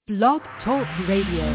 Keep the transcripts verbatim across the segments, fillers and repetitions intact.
Blog Talk Radio.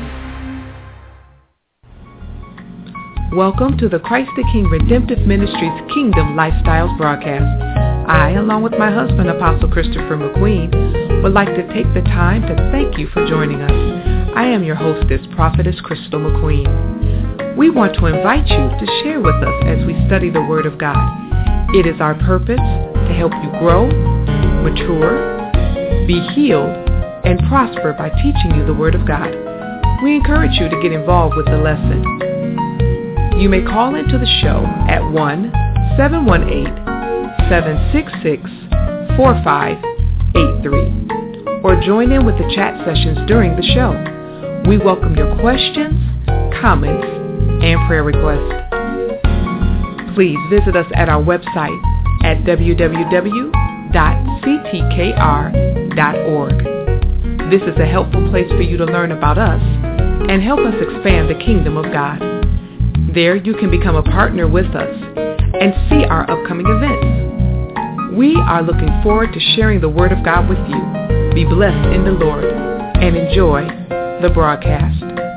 Welcome to the Christ the King Redemptive Ministries Kingdom Lifestyles broadcast. I, along with my husband, Apostle Christopher McQueen, would like to take the time to thank you for joining us. I am your hostess, Prophetess Crystal McQueen. We want to invite you to share with us as we study the Word of God. It is our purpose to help you grow, mature, be healed, and prosper by teaching you the Word of God. We encourage you to get involved with the lesson. You may call into the show at one seven one eight, seven six six, four five eight three or join in with the chat sessions during the show. We welcome your questions, comments, and prayer requests. Please visit us at our website at w w w dot c t k r dot org. This is a helpful place for you to learn about us and help us expand the kingdom of God. There you can become a partner with us and see our upcoming events. We are looking forward to sharing the Word of God with you. Be blessed in the Lord and enjoy the broadcast.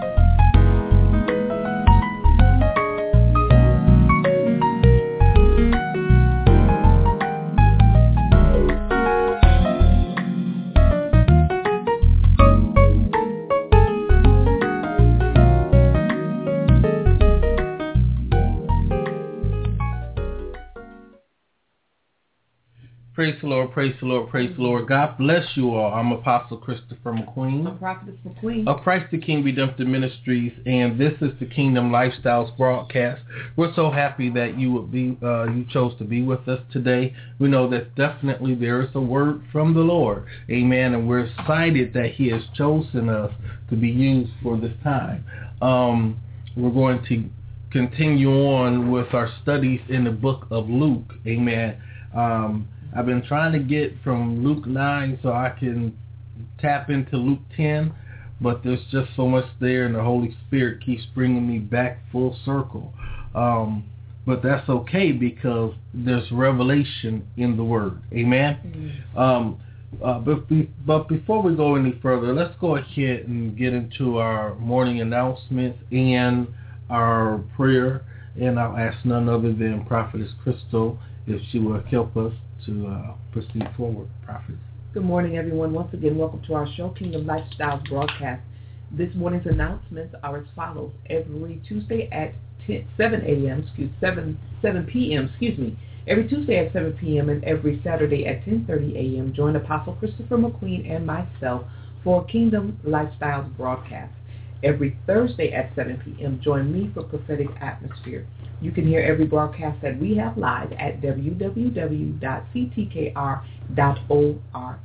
Praise the Lord, praise the Lord, praise the Lord. God bless you all. I'm Apostle Christopher McQueen. I'm Prophetess McQueen. Of Christ the King Redemptive Ministries, and this is the Kingdom Lifestyles broadcast. We're so happy that you would be, uh, you chose to be with us today. We know that definitely there is a word from the Lord. Amen. And we're excited that He has chosen us to be used for this time. Um, we're going to continue on with our studies in the book of Luke. Amen. Um, I've been trying to get from Luke nine so I can tap into Luke ten, but there's just so much there, and the Holy Spirit keeps bringing me back full circle. Um, but that's okay because there's revelation in the Word. Amen? Mm-hmm. Um, uh, but, be, but before we go any further, let's go ahead and get into our morning announcements and our prayer, and I'll ask none other than Prophetess Crystal if she will help us to uh, proceed forward. Prophet. Good morning, everyone. Once again, welcome to our show, Kingdom Lifestyles broadcast. This morning's announcements are as follows. Every Tuesday at ten, seven a.m., excuse seven seven p.m. excuse me. Every Tuesday at seven p.m. and every Saturday at ten thirty a.m. join Apostle Christopher McQueen and myself for Kingdom Lifestyles broadcast. Every Thursday at seven p.m. join me for Prophetic Atmosphere. You can hear every broadcast that we have live at w w w dot c t k r dot org.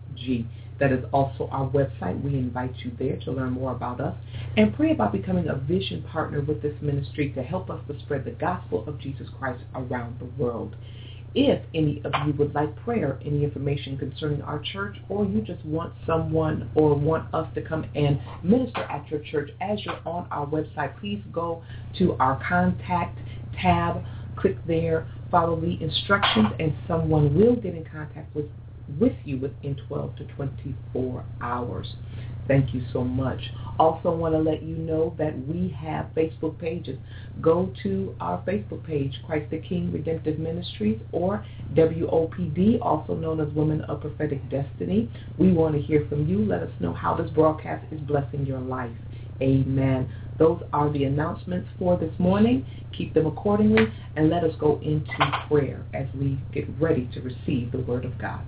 That is also our website. We invite you there to learn more about us and pray about becoming a vision partner with this ministry to help us to spread the gospel of Jesus Christ around the world. If any of you would like prayer, any information concerning our church, or you just want someone or want us to come and minister at your church as you're on our website, please go to our contact tab, click there, follow the instructions, and someone will get in contact with, with you within twelve to twenty-four hours. Thank you so much. Also want to let you know that we have Facebook pages. Go to our Facebook page, Christ the King Redemptive Ministries, or W O P D, also known as Women of Prophetic Destiny. We want to hear from you. Let us know how this broadcast is blessing your life. Amen. Those are the announcements for this morning. Keep them accordingly, and let us go into prayer as we get ready to receive the Word of God.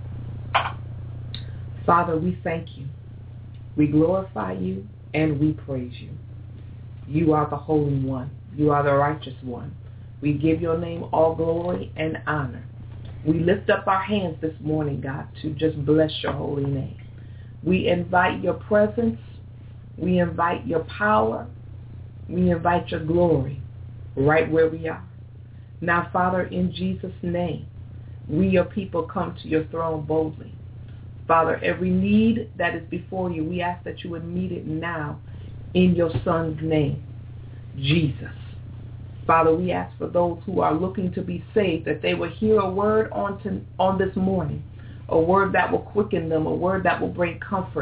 Father, we thank you. We glorify you and we praise you. You are the Holy One. You are the Righteous One. We give your name all glory and honor. We lift up our hands this morning, God, to just bless your holy name. We invite your presence. We invite your power. We invite your glory right where we are. Now, Father, in Jesus' name, we, your people, come to your throne boldly. Father, every need that is before you, we ask that you would meet it now in your Son's name, Jesus. Father, we ask for those who are looking to be saved, that they will hear a word on, to, on this morning, a word that will quicken them, a word that will bring comfort,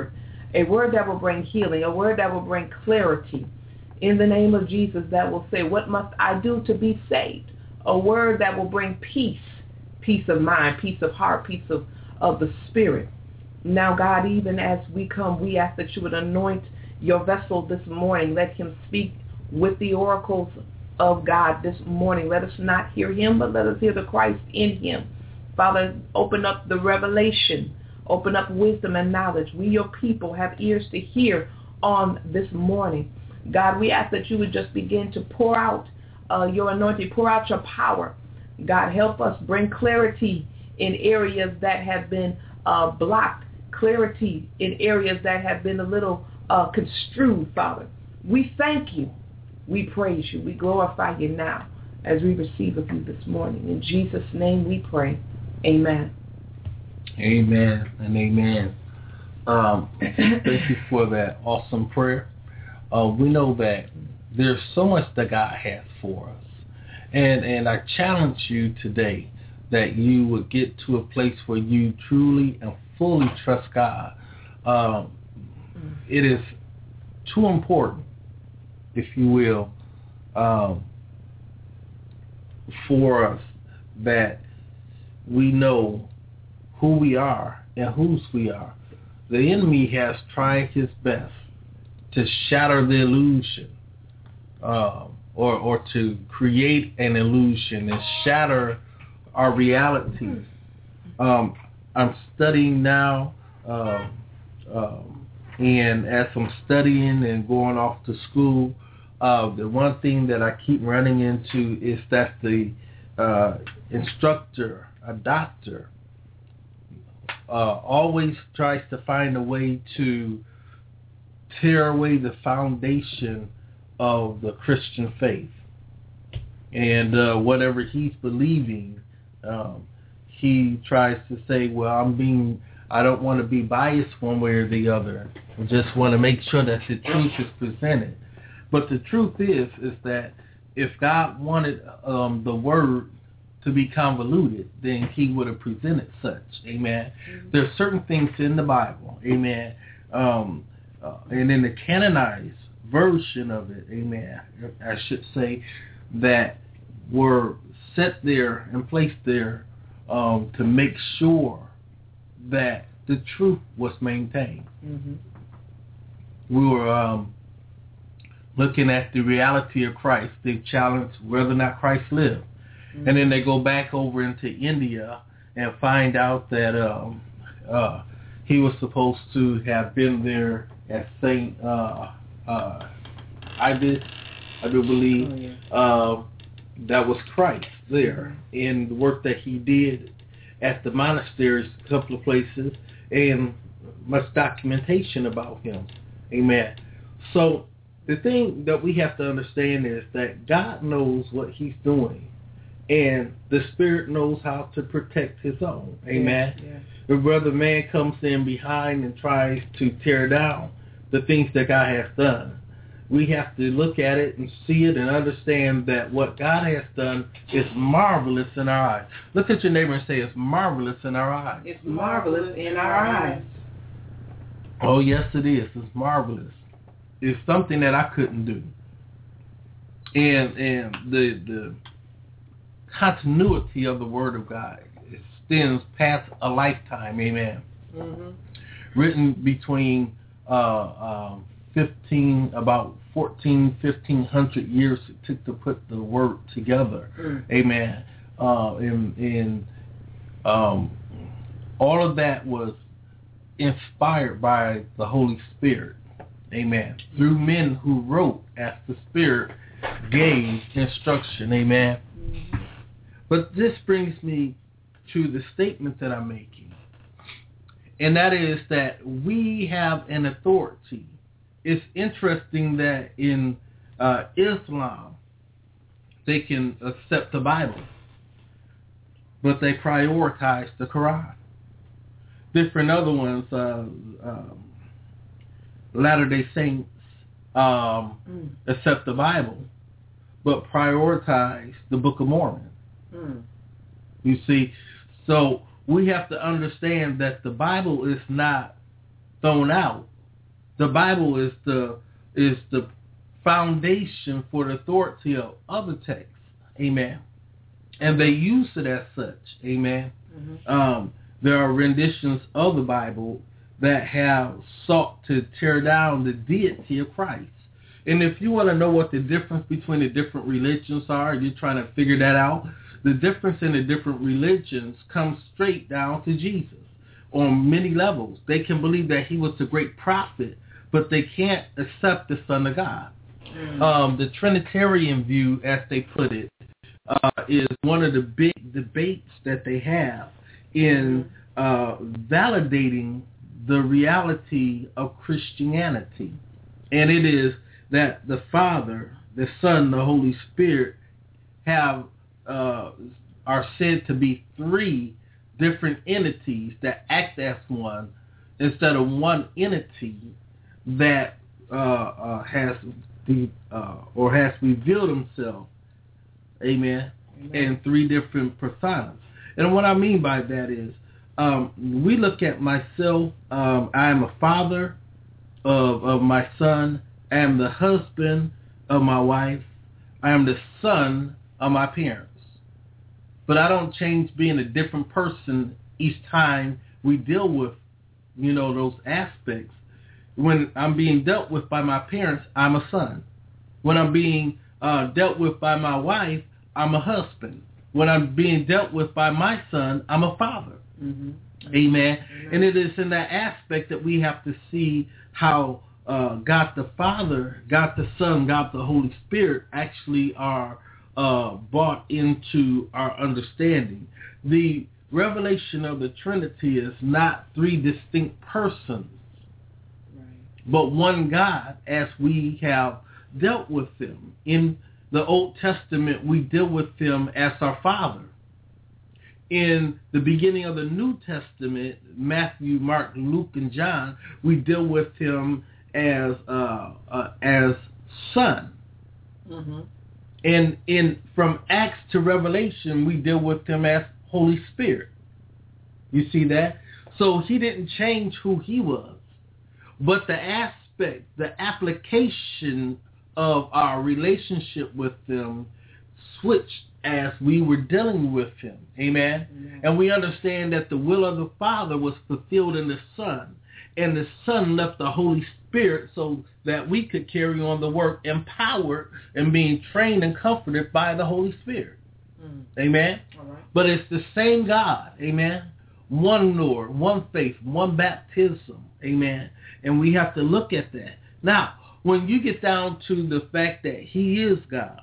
a word that will bring healing, a word that will bring clarity. In the name of Jesus, that will say, what must I do to be saved? A word that will bring peace, peace of mind, peace of heart, peace of, of the spirit. Now, God, even as we come, we ask that you would anoint your vessel this morning. Let him speak with the oracles of God this morning. Let us not hear him, but let us hear the Christ in him. Father, open up the revelation. Open up wisdom and knowledge. We, your people, have ears to hear on this morning. God, we ask that you would just begin to pour out uh, your anointing, pour out your power. God, help us bring clarity in areas that have been uh, blocked, clarity in areas that have been a little uh, construed, Father. We thank you. We praise you. We glorify you now as we receive of you this morning. In Jesus' name we pray. Amen. Amen and amen. Um, thank you for that awesome prayer. Uh, we know that there's so much that God has for us. And, and I challenge you today that you would get to a place where you truly and fully trust God. Um, it is too important, if you will, um, for us that we know who we are and whose we are. The enemy has tried his best to shatter the illusion um, or, or to create an illusion and shatter our reality. Um, I'm studying now, um, um, and as I'm studying and going off to school, uh, the one thing that I keep running into is that the uh, instructor, a doctor, uh, always tries to find a way to tear away the foundation of the Christian faith. And uh, whatever he's believing, um, he tries to say, well, I'm being, I don't want to be biased one way or the other. I just want to make sure that the truth is presented. But the truth is, is that if God wanted um, the word to be convoluted, then he would have presented such. Amen. Mm-hmm. There are certain things in the Bible, amen, um, uh, and in the canonized version of it, amen, I should say, that were set there and placed there um, to make sure that the truth was maintained. Mm-hmm. We were um, looking at the reality of Christ. They challenged whether or not Christ lived. Mm-hmm. And then they go back over into India and find out that um, uh, he was supposed to have been there at Saint uh, uh, Ibis, I do believe. Oh, yeah. uh, that was Christ there in the work that he did at the monasteries, a couple of places, and much documentation about him. Amen. So the thing that we have to understand is that God knows what he's doing, and the Spirit knows how to protect his own. Amen. Yeah, yeah. If brother man comes in behind and tries to tear down the things that God has done, we have to look at it and see it and understand that what God has done is marvelous in our eyes. Look at your neighbor and say, it's marvelous in our eyes. It's marvelous in our eyes. Oh, yes, it is. It's marvelous. It's something that I couldn't do. And and the the continuity of the Word of God extends past a lifetime. Amen. Mm-hmm. Written between uh, um, fifteen, about fourteen, fifteen hundred years it took to put the Word together. Mm. Amen. Uh, and and um, all of that was inspired by the Holy Spirit. Amen. Through men who wrote as the Spirit gave instruction. Amen. Mm-hmm. But this brings me to the statement that I'm making. And that is that we have an authority. It's interesting that in uh, Islam, they can accept the Bible, but they prioritize the Quran. Different other ones, uh, um, Latter-day Saints um, mm. accept the Bible, but prioritize the Book of Mormon. Mm. You see, so we have to understand that the Bible is not thrown out. the Bible is the is the foundation for the authority of other texts. Amen. And they use it as such. Amen. Mm-hmm. Um, there are renditions of the Bible that have sought to tear down the deity of Christ. And if you want to know what the difference between the different religions are, you're trying to figure that out, the difference in the different religions comes straight down to Jesus on many levels. They can believe that he was the great prophet, but they can't accept the Son of God. Mm. Um, the Trinitarian view, as they put it, uh, is one of the big debates that they have in uh, validating the reality of Christianity. And it is that the Father, the Son, the Holy Spirit have uh, are said to be three different entities that act as one instead of one entity that uh, uh, has the uh, or has revealed himself, amen, amen, in three different personas. And what I mean by that is, um, we look at myself. Um, I am a father of of my son. I am the husband of my wife. I am the son of my parents. But I don't change being a different person each time we deal with, you know, those aspects. When I'm being dealt with by my parents, I'm a son. When I'm being uh, dealt with by my wife, I'm a husband. When I'm being dealt with by my son, I'm a father. Mm-hmm. Amen. Amen. And it is in that aspect that we have to see how uh, God the Father, God the Son, God the Holy Spirit actually are uh, brought into our understanding. The revelation of the Trinity is not three distinct persons, but one God, as we have dealt with them. In the Old Testament, we deal with them as our Father. In the beginning of the New Testament, Matthew, Mark, Luke, and John, we deal with him as uh, uh, as Son. Mm-hmm. And in from Acts to Revelation, we deal with him as Holy Spirit. You see that? So he didn't change who he was. But the aspect, the application of our relationship with them switched as we were dealing with him. Amen? Mm-hmm. And we understand that the will of the Father was fulfilled in the Son. And the Son left the Holy Spirit so that we could carry on the work empowered and being trained and comforted by the Holy Spirit. Mm. Amen? All right. But it's the same God. Amen? One Lord, one faith, one baptism. Amen? And we have to look at that. Now, when you get down to the fact that he is God,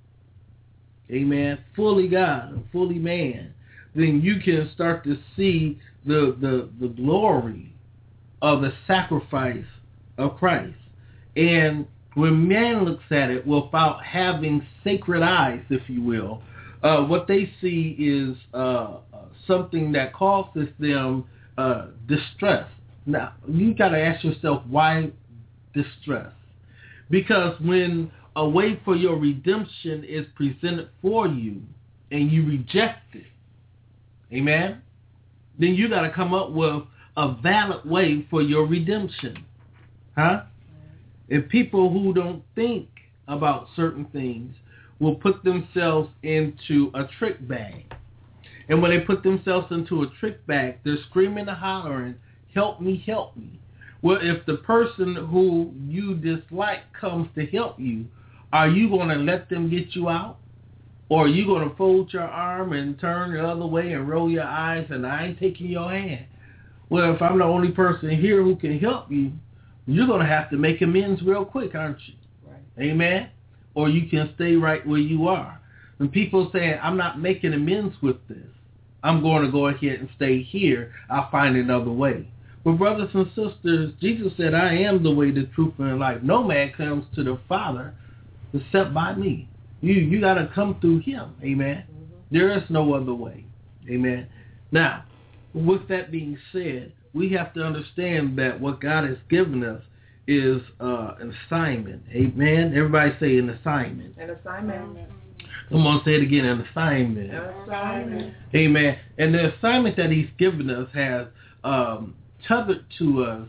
amen, fully God and fully man, then you can start to see the, the, the glory of the sacrifice of Christ. And when man looks at it without having sacred eyes, if you will, uh, what they see is uh, something that causes them uh, distress. Now, you got to ask yourself, why distress? Because when a way for your redemption is presented for you and you reject it, amen, then you got to come up with a valid way for your redemption. Huh? And people who don't think about certain things will put themselves into a trick bag. And when they put themselves into a trick bag, they're screaming and hollering, help me, help me. Well, if the person who you dislike comes to help you, are you going to let them get you out? Or are you going to fold your arm and turn the other way and roll your eyes and I ain't taking your hand? Well, if I'm the only person here who can help you, you're going to have to make amends real quick, aren't you? Right. Amen? Or you can stay right where you are. And people saying, I'm not making amends with this. I'm going to go ahead and stay here. I'll find another way. Well, brothers and sisters, Jesus said, I am the way, the truth, and the life. No man comes to the Father except by me. You you got to come through him. Amen. Mm-hmm. There is no other way. Amen. Now, with that being said, we have to understand that what God has given us is uh, an assignment. Amen. Everybody say an assignment. An assignment. Come on, say it again, an assignment. An assignment. Amen. And the assignment that he's given us has um, tethered to us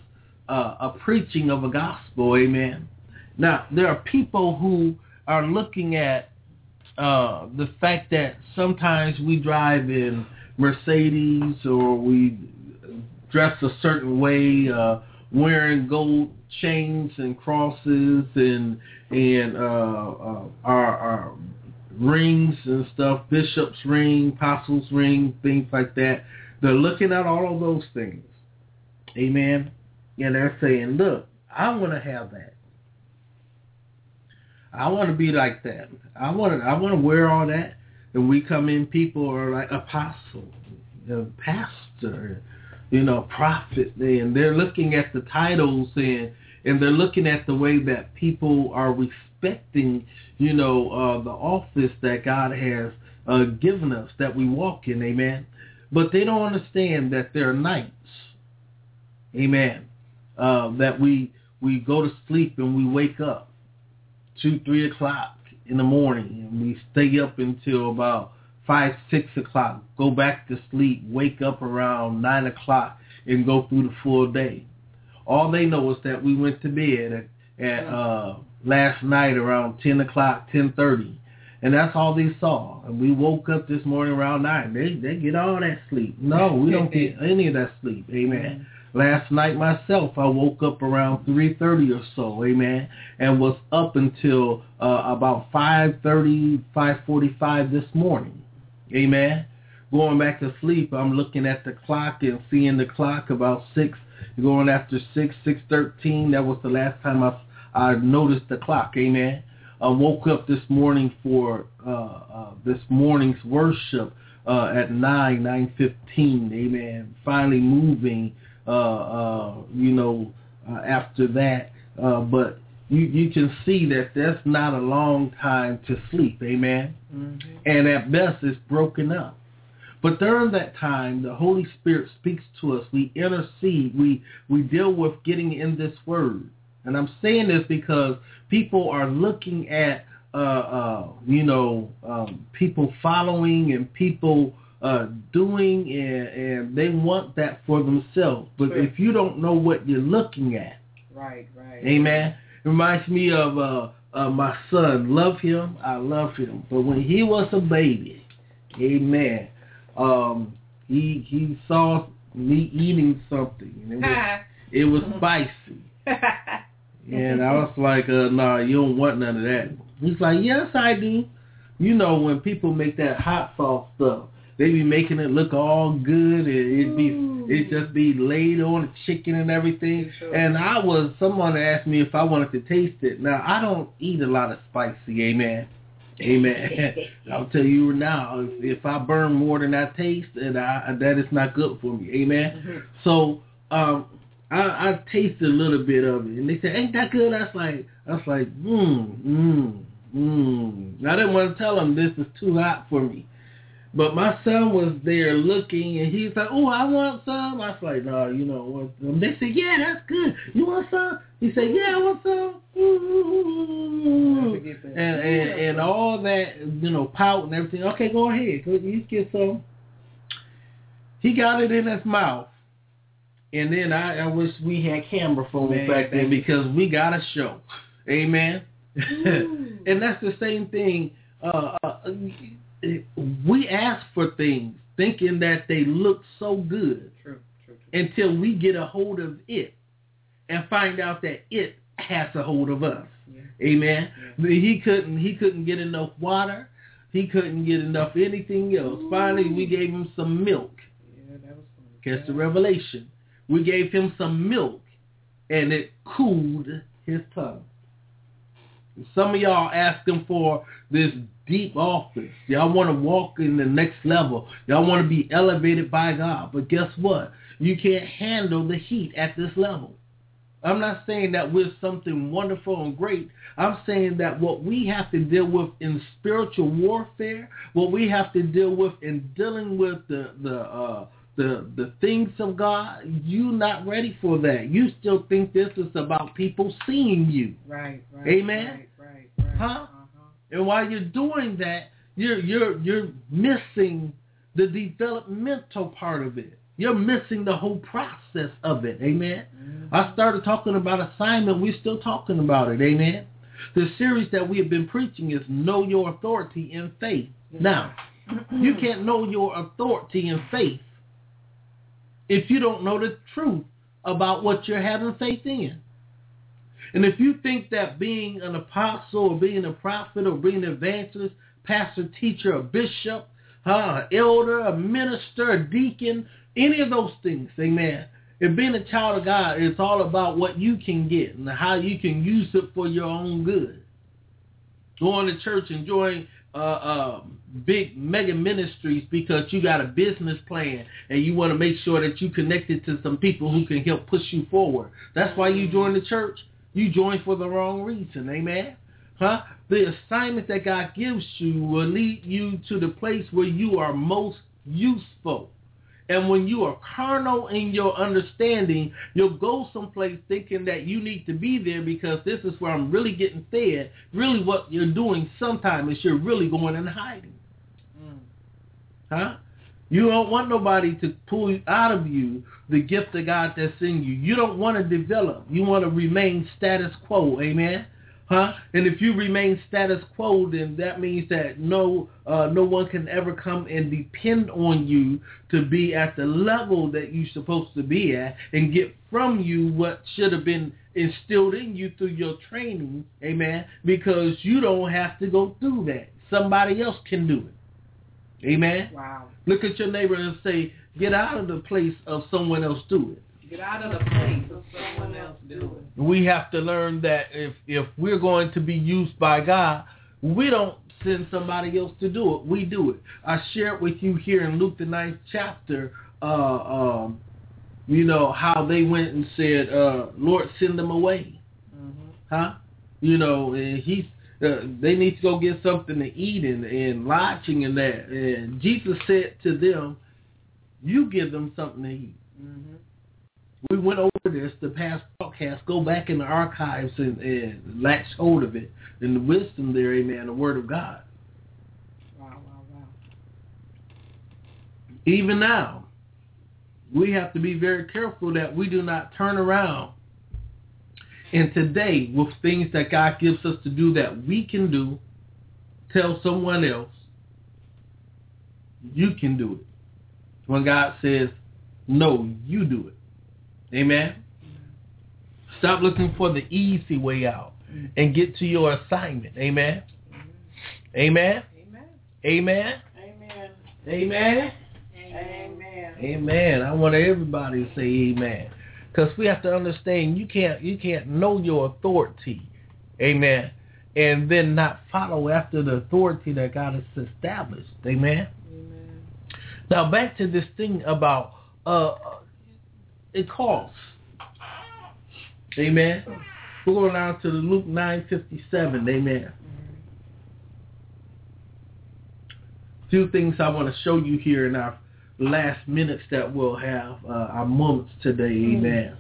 uh, a preaching of a gospel, amen. Now, there are people who are looking at uh, the fact that sometimes we drive in Mercedes or we dress a certain way, uh, wearing gold chains and crosses and and uh, uh, our, our rings and stuff, bishop's ring, apostle's ring, things like that. They're looking at all of those things, amen, and they're saying, look, I want to have that. I want to be like that. I want to, I want to wear all that. And we come in, people are like apostle, you know, pastor, you know, prophet, and they're looking at the titles and and they're looking at the way that people are respecting, you know, uh, the office that God has uh, given us, that we walk in, amen. But they don't understand that there are nights, amen, uh, that we we go to sleep and we wake up two, three o'clock in the morning, and we stay up until about five, six o'clock, go back to sleep, wake up around nine o'clock, and go through the full day. All they know is that we went to bed at, at uh, last night around ten o'clock, ten thirty, and that's all they saw. And we woke up this morning around nine. They they get all that sleep. No, we don't get any of that sleep. Amen. Last night myself, I woke up around three thirty or so, amen, and was up until uh, about five thirty, five forty-five this morning, amen. Going back to sleep, I'm looking at the clock and seeing the clock about six, going after six, six thirteen. That was the last time I, I noticed the clock, amen. I woke up this morning for uh, uh, this morning's worship uh, at nine, nine fifteen, amen, finally moving. Uh, uh, you know, uh, after that, uh, but you, you can see that that's not a long time to sleep, amen? Mm-hmm. And at best, it's broken up. But during that time, the Holy Spirit speaks to us. We intercede. We, we deal with getting in this word. And I'm saying this because people are looking at, uh, uh, you know, um, people following and people Uh, doing and, and they want that for themselves. But sure. If you don't know what you're looking at, right, right, amen. It reminds me of uh, uh, my son. Love him, I love him. But when he was a baby, amen, um, he he saw me eating something, and it was it was spicy, and I was like, uh, "Nah, you don't want none of that." He's like, "Yes, I do." You know, when people make that hot sauce stuff, they be making it look all good, and it be it just be laid on the chicken and everything. Sure. And I was someone asked me if I wanted to taste it. Now I don't eat a lot of spicy, amen, amen. I'll tell you now, if, if I burn more than I taste, and I, that is not good for me, amen. Mm-hmm. So um, I, I tasted a little bit of it, and they said, "Ain't that good?" I was like, I was like, mmm, mmm, mmm. I didn't want to tell them this is too hot for me. But my son was there looking, and he's like, "Oh, I want some." I was like, "No, you don't want some." They said, "Yeah, that's good. You want some?" He said, "Yeah, I want some." Mm-hmm. And, and and all that, you know, pout and everything. Okay, go ahead. Go, you get some. He got it in his mouth. And then I, I wish we had camera phones Man, back then because we got a show. Amen? And that's the same thing. Uh, uh, we ask for things thinking that they look so good true, true, true. Until we get a hold of it and find out that it has a hold of us. Yeah. Amen. Yeah. He couldn't he couldn't get enough water. He couldn't get enough anything else. Ooh. Finally, we gave him some milk. Yeah, that was funny. Catch the revelation. We gave him some milk, and it cooled his tongue. Some of y'all asking for this deep office. Y'all want to walk in the next level. Y'all want to be elevated by God. But guess what? You can't handle the heat at this level. I'm not saying that we're something wonderful and great. I'm saying that what we have to deal with in spiritual warfare, what we have to deal with in dealing with the the uh, the the things of God, you're not ready for that. You still think this is about people seeing you. Right, right. Amen? Right, right, right. Huh? Uh-huh. And while you're doing that, you're you're you're missing the developmental part of it. You're missing the whole process of it. Amen. Mm-hmm. I started talking about assignment. We're still talking about it. Amen. The series that we have been preaching is Know Your Authority in Faith. Mm-hmm. Now, you can't know your authority in faith if you don't know the truth about what you're having faith in. And if you think that being an apostle or being a prophet or being an evangelist, pastor, teacher, a bishop, uh, elder, a minister, a deacon, any of those things, amen, if being a child of God is all about what you can get and how you can use it for your own good. Going to church, enjoying uh, uh, big mega ministries because you got a business plan and you want to make sure that you connected to some people who can help push you forward. That's why you join the church. You join for the wrong reason, amen? Huh? The assignment that God gives you will lead you to the place where you are most useful. And when you are carnal in your understanding, you'll go someplace thinking that you need to be there because this is where I'm really getting fed. Really what you're doing sometimes is you're really going and hiding. Mm. Huh? You don't want nobody to pull out of you the gift of God that's in you. You don't want to develop. You want to remain status quo. Amen? Huh? And if you remain status quo, then that means that no uh, no one can ever come and depend on you to be at the level that you're supposed to be at and get from you what should have been instilled in you through your training, amen, because you don't have to go through that. Somebody else can do it. Amen? Wow. Look at your neighbor and say, get out of the place of someone else do it. Get out of the place of someone else do it. We have to learn that if, if we're going to be used by God, we don't send somebody else to do it. We do it. I shared with you here in Luke the ninth chapter, uh, um, you know, how they went and said, uh, Lord, send them away. Mm-hmm. Huh? You know, and he's, uh, they need to go get something to eat and, and lodging and that. And Jesus said to them, you give them something to eat. Mm-hmm. We went over this, the past podcast. Go back in the archives and, and latch hold of it. And the wisdom there, amen, the word of God. Wow, wow, wow. Even now, we have to be very careful that we do not turn around. And today, with things that God gives us to do that we can do, tell someone else, you can do it. When God says, no, you do it. Amen. Stop looking for the easy way out and get to your assignment. Amen. Amen. Amen. Amen. Amen. Amen. Amen. I want everybody to say amen, because we have to understand you can't you can't know your authority, amen, and then not follow after the authority that God has established. Amen. Amen. Now back to this thing about uh. It costs. Amen. We're going down to the Luke nine fifty-seven. Amen. A few things I want to show you here in our last minutes that we'll have, uh, our moments today. Amen.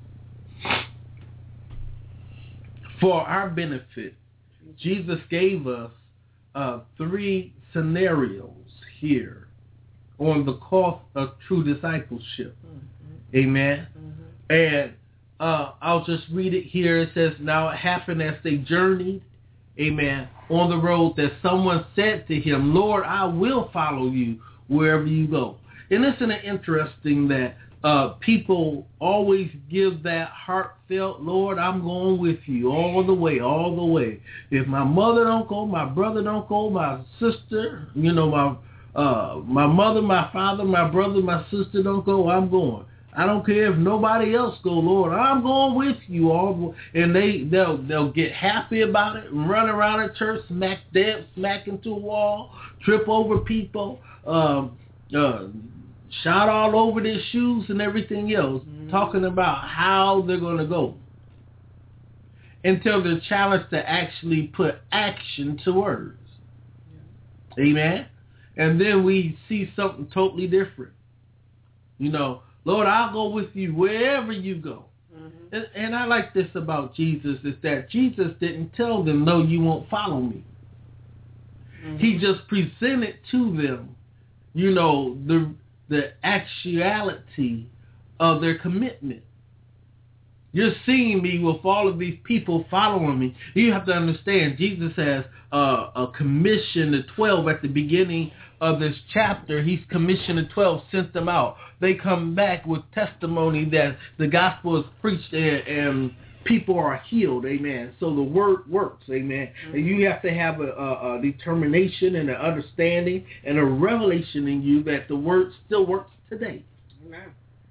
For our benefit, Jesus gave us uh, three scenarios here on the cost of true discipleship. Amen. Mm-hmm. And uh, I'll just read it here. It says, now it happened as they journeyed, amen, on the road that someone said to him, Lord, I will follow you wherever you go. And isn't it interesting that uh, people always give that heartfelt, Lord, I'm going with you all the way, all the way. If my mother don't go, my brother don't go, my sister, you know, my uh, my mother, my father, my brother, my sister don't go, I'm going. I don't care if nobody else go, Lord. I'm going with you all. And they, they'll, they'll get happy about it, run around at church, smack dead, smack into a wall, trip over people, um, uh, shout all over their shoes and everything else, mm-hmm. talking about how they're going to go. Until they're challenged to actually put action to words. Yeah. Amen? And then we see something totally different. You know, Lord, I'll go with you wherever you go. Mm-hmm. And, and I like this about Jesus is that Jesus didn't tell them, no, you won't follow me. Mm-hmm. He just presented to them, you know, the the actuality of their commitment. You're seeing me with all of these people following me. You have to understand, Jesus has uh, a commission the twelve at the beginning of this chapter. He's commissioned the twelve, sent them out. They come back with testimony that the gospel is preached and, and people are healed. Amen. So the word works. Amen. Mm-hmm. And you have to have a, a, a determination and an understanding and a revelation in you that the word still works today. Amen.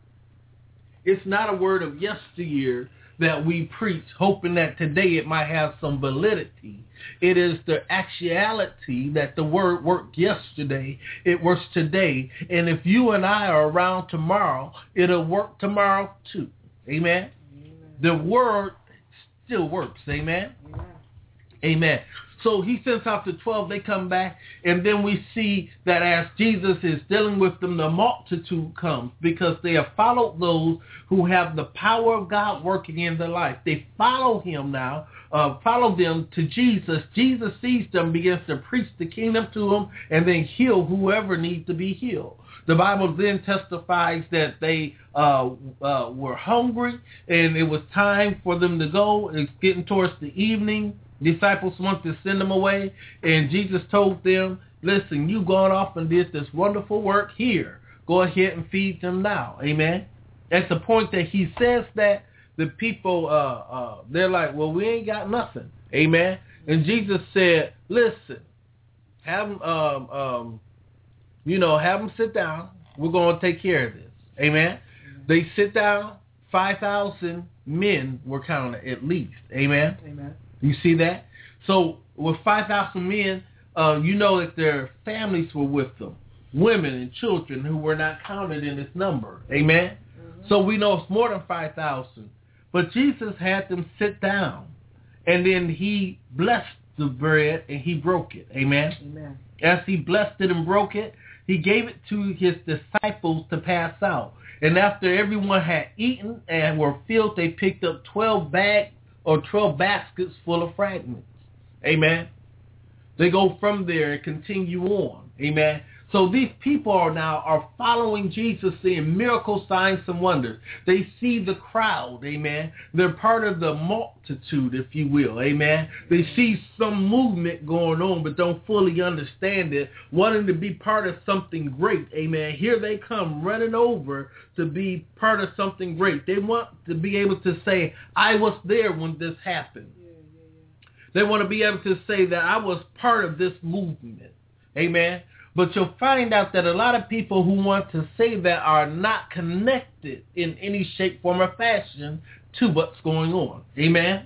It's not a word of yesteryear that we preach, hoping that today it might have some validity. It is the actuality that the word worked yesterday. It works today. And if you and I are around tomorrow, it'll work tomorrow too. Amen? Amen. The word still works. Amen? Amen. Amen. So he sends out the twelve, they come back, and then we see that as Jesus is dealing with them, the multitude comes because they have followed those who have the power of God working in their life. They follow him now, uh, follow them to Jesus. Jesus sees them, begins to preach the kingdom to them, and then heal whoever needs to be healed. The Bible then testifies that they uh, uh, were hungry, and it was time for them to go. It's getting towards the evening. Disciples want to send them away, and Jesus told them, listen, you've gone off and did this wonderful work here. Go ahead and feed them now. Amen. At the point that he says that, the people, uh, uh, they're like, well, we ain't got nothing. Amen. And Jesus said, listen, have them, um, um, you know, have them sit down. We're going to take care of this. Amen. They sit down. five thousand men were counted at least. Amen. Amen. You see that? So with five thousand men, uh, you know that their families were with them, women and children who were not counted in this number. Amen? Mm-hmm. So we know it's more than five thousand. But Jesus had them sit down, and then he blessed the bread, and he broke it. Amen? Amen. As he blessed it and broke it, he gave it to his disciples to pass out. And after everyone had eaten and were filled, they picked up twelve bags or twelve baskets full of fragments. Amen. They go from there and continue on. Amen. So these people are now are following Jesus, seeing miracle signs and wonders. They see the crowd. Amen. They're part of the multitude, if you will. Amen. They see some movement going on, but don't fully understand it, wanting to be part of something great. Amen. Here they come running over to be part of something great. They want to be able to say, I was there when this happened. Yeah, yeah, yeah. They want to be able to say that I was part of this movement. Amen. But you'll find out that a lot of people who want to say that are not connected in any shape, form, or fashion to what's going on. Amen?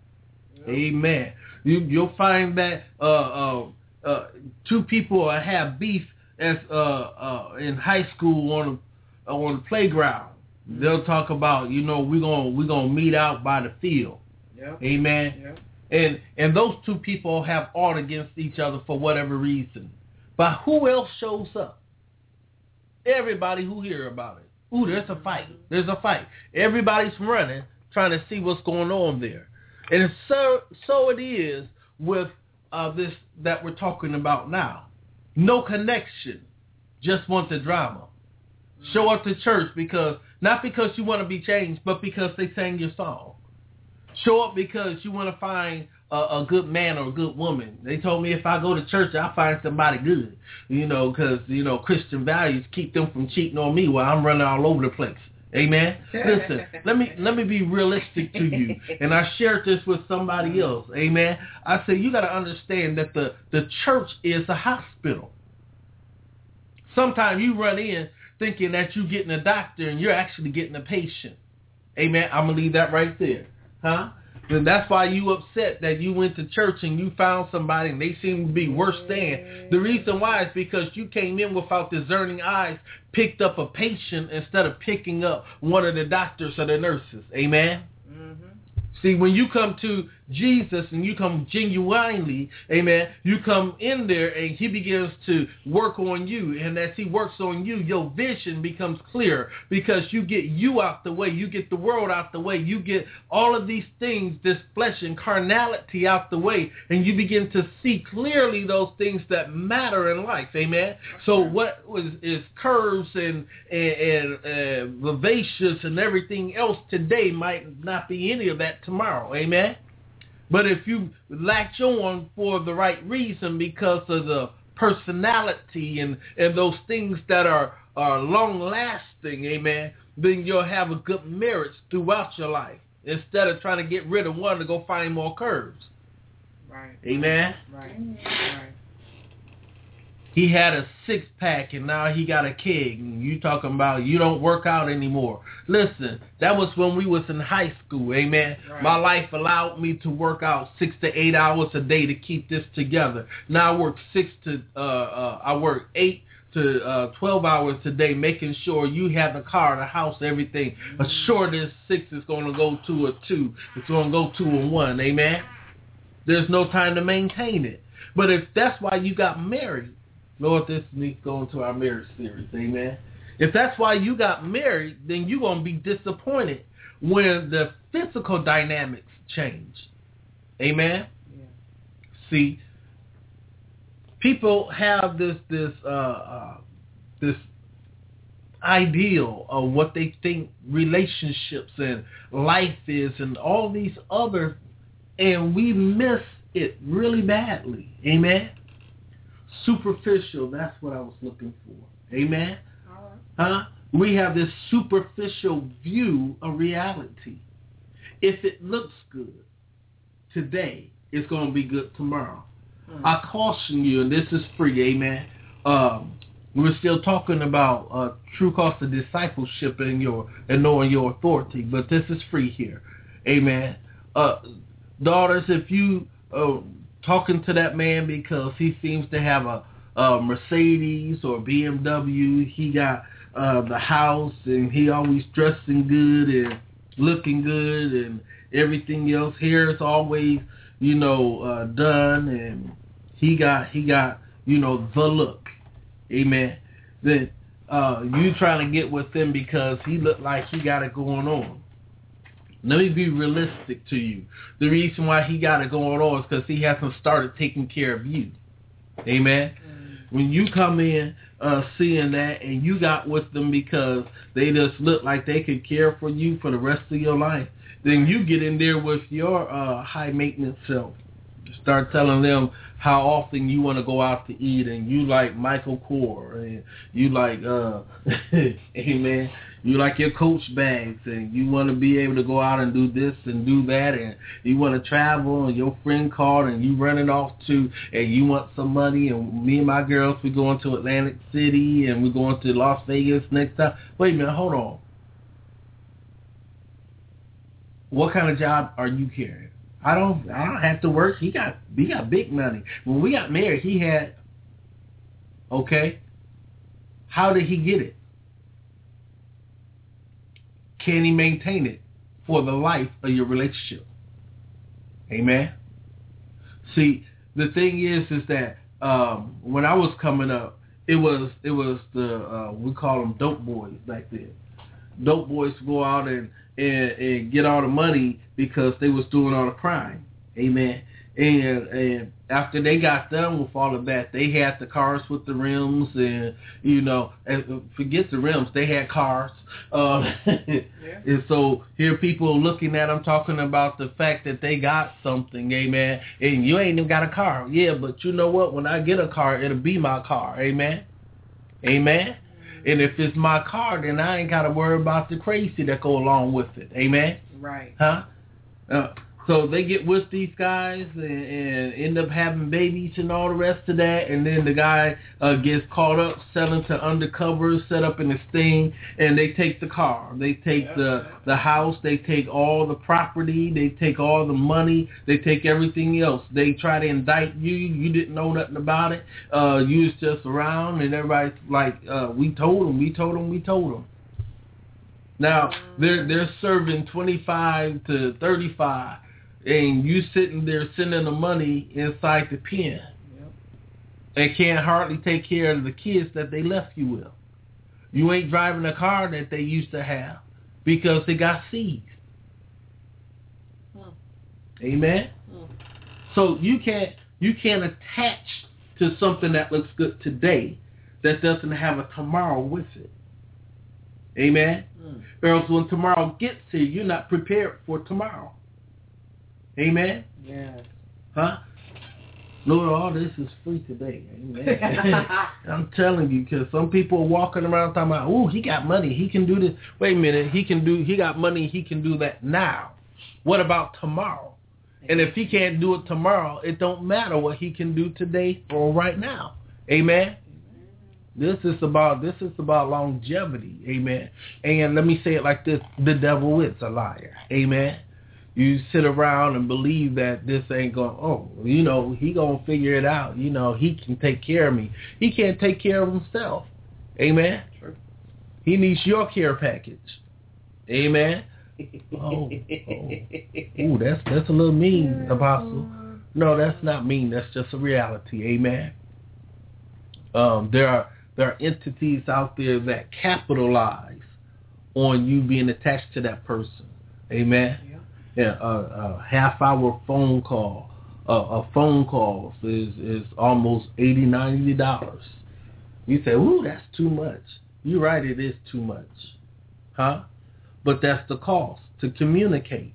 Yep. Amen. You, you'll find that uh, uh, uh, two people have beef as uh, uh, in high school on a, on the playground. Mm-hmm. They'll talk about, you know, we're gonna we're gonna meet out by the field. Yep. Amen. Yep. And and those two people have art against each other for whatever reason. But who else shows up? Everybody who hear about it. Ooh, there's a fight. There's a fight. Everybody's running, trying to see what's going on there. And so, so it is with uh, this that we're talking about now. No connection. Just want the drama. Show up to church because, not because you want to be changed, but because they sang your song. Show up because you want to find A, a good man or a good woman. They told me if I go to church, I'll find somebody good, you know, because, you know, Christian values keep them from cheating on me while I'm running all over the place. Amen? Listen, let me let me be realistic to you. And I shared this with somebody else. Amen? I said, you got to understand that the, the church is a hospital. Sometimes you run in thinking that you're getting a doctor and you're actually getting a patient. Amen? I'm going to leave that right there. Huh? And that's why you upset that you went to church and you found somebody and they seem to be worse than. The reason why is because you came in without discerning eyes, picked up a patient instead of picking up one of the doctors or the nurses. Amen? Mm-hmm. See, when you come to Jesus and you come genuinely, amen, you come in there and he begins to work on you. And as he works on you, your vision becomes clear because you get you out the way. You get the world out the way. You get all of these things, this flesh and carnality out the way. And you begin to see clearly those things that matter in life, amen. So what is, is curves and, and, and uh, vivacious and everything else today might not be any of that tomorrow, amen. But if you latch on for the right reason because of the personality and, and those things that are, are long-lasting, amen, then you'll have a good marriage throughout your life instead of trying to get rid of one to go find more curves. Right. Amen? Right. Right. He had a six-pack, and now he got a keg. And you talking about you don't work out anymore. Listen, that was when we was in high school, amen? Right. My life allowed me to work out six to eight hours a day to keep this together. Now I work six to, uh, uh, I work eight to uh, twelve hours a day, making sure you have the car, the house, everything. Mm-hmm. A short as six is going to go to a two. It's going to go to a one, amen? There's no time to maintain it. But if that's why you got married, Lord, this needs to go into our marriage series, amen. If that's why you got married, then you're going to be disappointed when the physical dynamics change, amen. Yeah. See, people have this this uh, uh, this ideal of what they think relationships and life is, and all these other, and we miss it really badly, amen. Superficial, that's what I was looking for. Amen? Huh? We have this superficial view of reality. If it looks good today, it's going to be good tomorrow. Mm. I caution you, and this is free, amen. Um, we're still talking about uh, true cost of discipleship and your and knowing your authority, but this is free here. Amen. Uh, daughters, if you... Uh, talking to that man because he seems to have a, a Mercedes or B M W. He got uh, the house, and he always dressing good and looking good and everything else. Hair is always, you know, uh, done, and he got he got you know the look. Amen. Then uh, you trying to get with him because he looked like he got it going on. Let me be realistic to you. The reason why he got it going on is because he hasn't started taking care of you. Amen? Mm. When you come in uh, seeing that and you got with them because they just look like they could care for you for the rest of your life, then you get in there with your uh, high-maintenance self. Start telling them how often you want to go out to eat, and you like Michael Kors, and you like, uh, amen, you like your Coach bags, and you want to be able to go out and do this and do that, and you want to travel, and your friend called, and you running off to, and you want some money, and me and my girls, we're going to Atlantic City, and we're going to Las Vegas next time. Wait a minute, hold on. What kind of job are you carrying? I don't I don't have to work. He got he got big money. When we got married, he had, okay, how did he get it? Can he maintain it for the life of your relationship? Amen? See, the thing is, is that um, when I was coming up, it was it was the, uh, we call them dope boys back then. Dope boys go out and And, and get all the money because they was doing all the crime. Amen. And and after they got done with all of that, they had the cars with the rims, and, you know, and forget the rims, they had cars. Uh, yeah. And so here people looking at them talking about the fact that they got something, amen, and you ain't even got a car. Yeah, but you know what? When I get a car, it'll be my car. Amen. Amen. And if it's my car, then I ain't got to worry about the crazy that go along with it. Amen? Right. Huh? Uh, so they get with these guys and, and end up having babies and all the rest of that. And then the guy uh, gets caught up selling to undercovers, set up in this thing, and they take the car. They take yeah. the, the house. They take all the property. They take all the money. They take everything else. They try to indict you. You didn't know nothing about it. Uh, you was just around, and everybody's like, uh, we told them, we told them, we told them. Now, they're, they're serving twenty-five to thirty-five. and you sitting there sending the money inside the pen, Yep. and can't hardly take care of the kids that they left you with. You ain't driving a car that they used to have because they got seized. Hmm. Amen. Hmm. So you can't you can't attach to something that looks good today that doesn't have a tomorrow with it. Amen. Hmm. Or else when tomorrow gets here, you're not prepared for tomorrow. Amen. Yes. Huh? Lord, all this is free today. Amen. I'm telling you, because some people are walking around talking about, oh, he got money, he can do this. Wait a minute, he can do. He got money, he can do that now. What about tomorrow? And if he can't do it tomorrow, it don't matter what he can do today or right now. Amen. This is about this is about longevity. Amen. And let me say it like this: the devil is a liar. Amen. You sit around and believe that this ain't going, oh, you know, he going to figure it out. You know, he can take care of me. He can't take care of himself. Amen. True. He needs your care package. Amen. Oh, oh. Ooh, that's, that's a little mean, Apostle. No, that's not mean. That's just a reality. Amen. Um, there are, there are entities out there that capitalize on you being attached to that person. Amen. Yeah, a, a half-hour phone call, uh, a phone call is is almost eighty dollars, ninety dollars. You say, ooh, that's too much. You're right, it is too much. Huh? But that's the cost to communicate.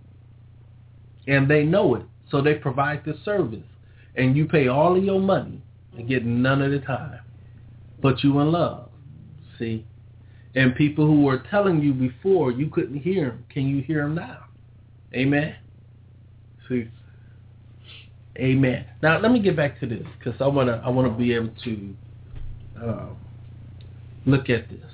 And they know it, so they provide the service. And you pay all of your money and get none of the time. But you in love, see? And people who were telling you before you couldn't hear them, can you hear them now? Amen. See, amen. Now let me get back to this because I wanna I wanna be able to uh, look at this.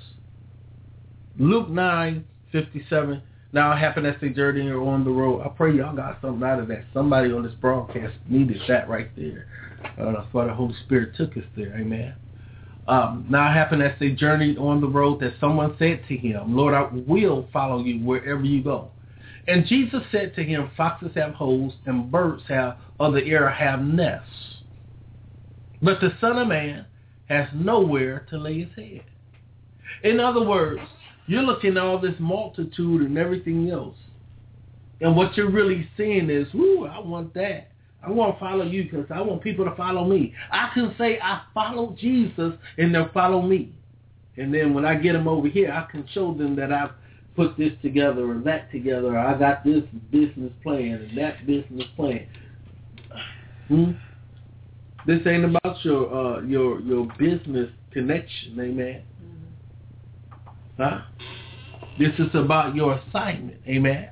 Luke nine fifty seven. Now I happen as they journey or on the road. I pray y'all got something out of that. Somebody on this broadcast needed that right there. Uh, that's why the Holy Spirit took us there. Amen. Um, now it happened as they journeyed on the road that someone said to him, Lord, I will follow you wherever you go. And Jesus said to him, foxes have holes and birds have of the air have nests. But the Son of Man has nowhere to lay his head. In other words, you're looking at all this multitude and everything else. And what you're really seeing is, whoo, I want that. I want to follow you because I want people to follow me. I can say I follow Jesus and they'll follow me. And then when I get them over here, I can show them that I've put this together or that together, or I got this business plan and that business plan. Hmm? This ain't about your uh, your your business connection, amen. Mm-hmm. Huh? This is about your assignment, amen.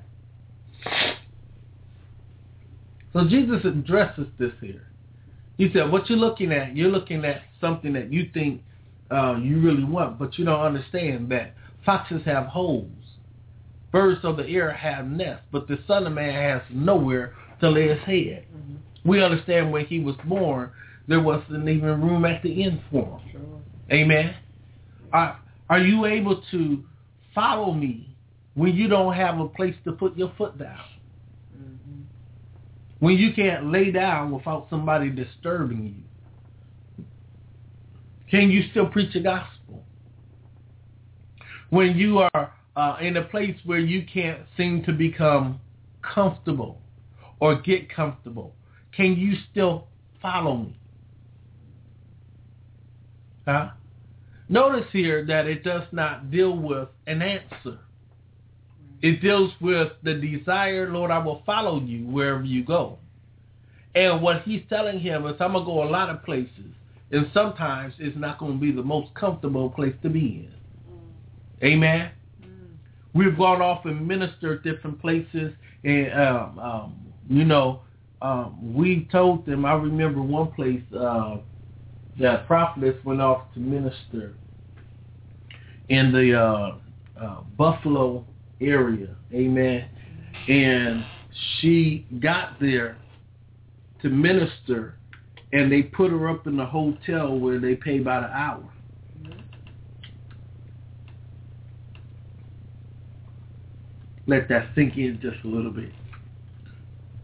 So Jesus addresses this here. He said, what you're looking at, you're looking at something that you think uh, you really want, but you don't understand that foxes have holes. Birds of the air have nests, but the Son of Man has nowhere to lay his head. Mm-hmm. We understand when he was born, there wasn't even room at the inn for him. Sure. Amen. Are, are you able to follow me when you don't have a place to put your foot down? Mm-hmm. When you can't lay down without somebody disturbing you? Can you still preach the gospel? When you are Uh, in a place where you can't seem to become comfortable or get comfortable, can you still follow me? Huh? Notice here that it does not deal with an answer. It deals with the desire, Lord, I will follow you wherever you go. And what he's telling him is, I'm going to go a lot of places, and sometimes it's not going to be the most comfortable place to be in. Amen? We've gone off and ministered different places, and um, um, you know, um, we told them. I remember one place uh, that prophetess went off to minister in the uh, uh, Buffalo area, amen. And she got there to minister, and they put her up in the hotel where they pay by the hour. Let that sink in just a little bit.